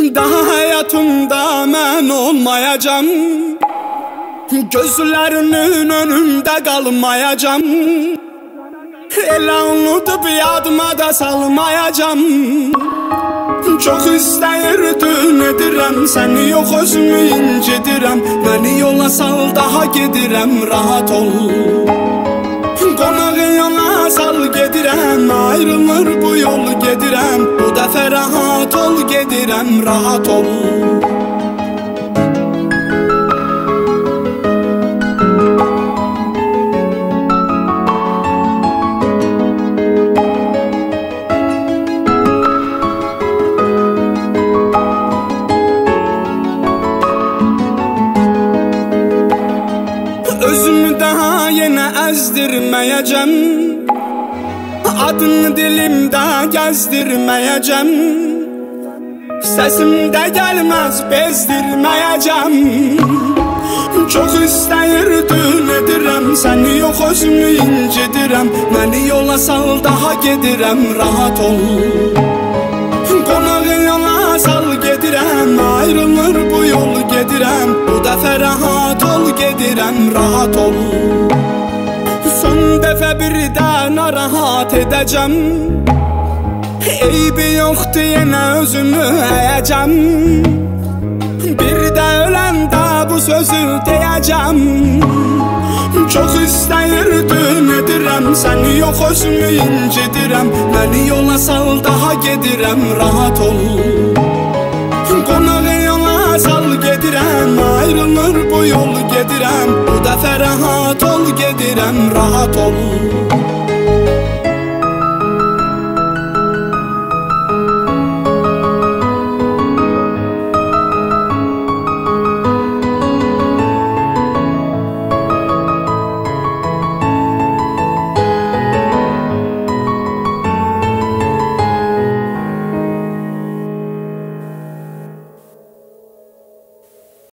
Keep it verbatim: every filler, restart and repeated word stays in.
Daha hayatımda mən olmayacam, gözlərinin önümdə qalmayacam. Elə unudub yadıma da salmayacam. Çox istəyirdim, edirəm səni, yox özümü incidirəm. Məni yola sal, daha gedirəm, rahat ol. Qonağı yola sal, gedirəm, ayrılır bu yol, gedirəm. Bu dəfə rahat ol, gedirəm, rahat ol. Özümü daha yenə əzdirməyəcəm, adını dilimdə gəzdirməyəcəm. Səsimdə gəlməz bezdirməyəcəm. Çox istəyirdim, edirəm səni, yox özümü incidirəm. Məni yola sal, daha gedirəm, rahat ol. Qonağı yola sal, gedirəm, ayrılır bu yol, gedirəm. Bu dəfə rahat ol, gedirəm, rahat ol. Son dəfə bir də narahat edəcəm. Eybi yoxdur, yenə özümü əyəcəm. Bir də öləndə bu sözü deyəcəm. Çox istəyirdim, edirəm səni, yox özümü incidirəm. Məni yola sal, daha gedirəm, rahat ol. Qonağı yola sal, gedirəm, ayrılır bu yol, gedirəm. Bu dəfə rahat ol, gedirəm, rahat ol.